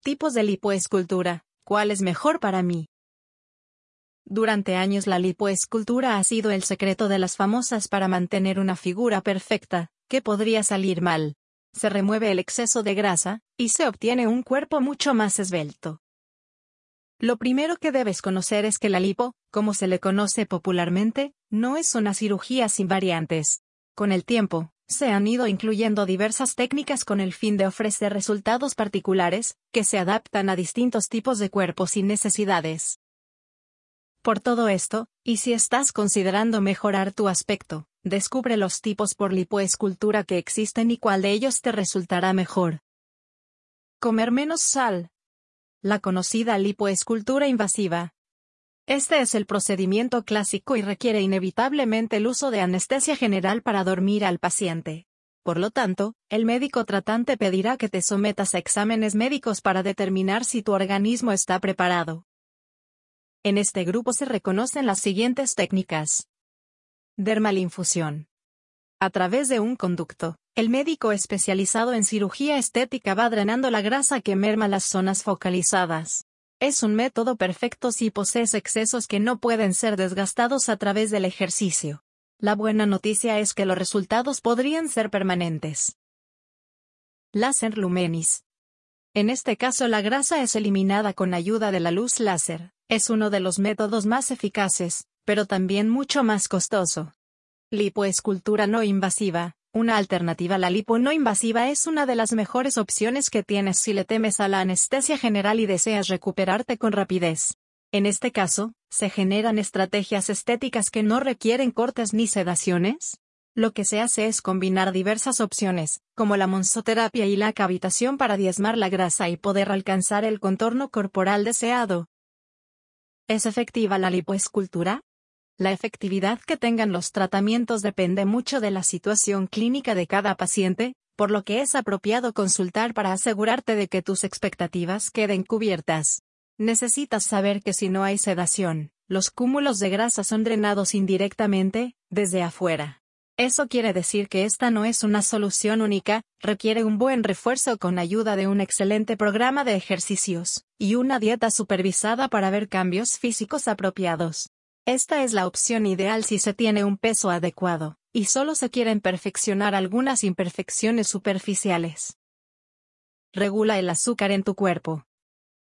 Tipos de lipoescultura. ¿Cuál es mejor para mí? Durante años la lipoescultura ha sido el secreto de las famosas para mantener una figura perfecta. ¿Qué podría salir mal? Se remueve el exceso de grasa, y se obtiene un cuerpo mucho más esbelto. Lo primero que debes conocer es que la lipo, como se le conoce popularmente, no es una cirugía sin variantes. Con el tiempo, se han ido incluyendo diversas técnicas con el fin de ofrecer resultados particulares, que se adaptan a distintos tipos de cuerpos y necesidades. Por todo esto, y si estás considerando mejorar tu aspecto, descubre los tipos por lipoescultura que existen y cuál de ellos te resultará mejor. Comer menos sal. La conocida lipoescultura invasiva. Este es el procedimiento clásico y requiere inevitablemente el uso de anestesia general para dormir al paciente. Por lo tanto, el médico tratante pedirá que te sometas a exámenes médicos para determinar si tu organismo está preparado. En este grupo se reconocen las siguientes técnicas. Dermalinfusión. A través de un conducto, el médico especializado en cirugía estética va drenando la grasa que merma las zonas focalizadas. Es un método perfecto si posees excesos que no pueden ser desgastados a través del ejercicio. La buena noticia es que los resultados podrían ser permanentes. Láser Lumenis. En este caso la grasa es eliminada con ayuda de la luz láser. Es uno de los métodos más eficaces, pero también mucho más costoso. Lipoescultura no invasiva. Una alternativa a la lipo no invasiva es una de las mejores opciones que tienes si le temes a la anestesia general y deseas recuperarte con rapidez. En este caso, ¿se generan estrategias estéticas que no requieren cortes ni sedaciones? Lo que se hace es combinar diversas opciones, como la monzoterapia y la cavitación para diezmar la grasa y poder alcanzar el contorno corporal deseado. ¿Es efectiva la lipoescultura? La efectividad que tengan los tratamientos depende mucho de la situación clínica de cada paciente, por lo que es apropiado consultar para asegurarte de que tus expectativas queden cubiertas. Necesitas saber que si no hay sedación, los cúmulos de grasa son drenados indirectamente, desde afuera. Eso quiere decir que esta no es una solución única, requiere un buen refuerzo con ayuda de un excelente programa de ejercicios, y una dieta supervisada para ver cambios físicos apropiados. Esta es la opción ideal si se tiene un peso adecuado, y solo se quieren perfeccionar algunas imperfecciones superficiales. Regula el azúcar en tu cuerpo.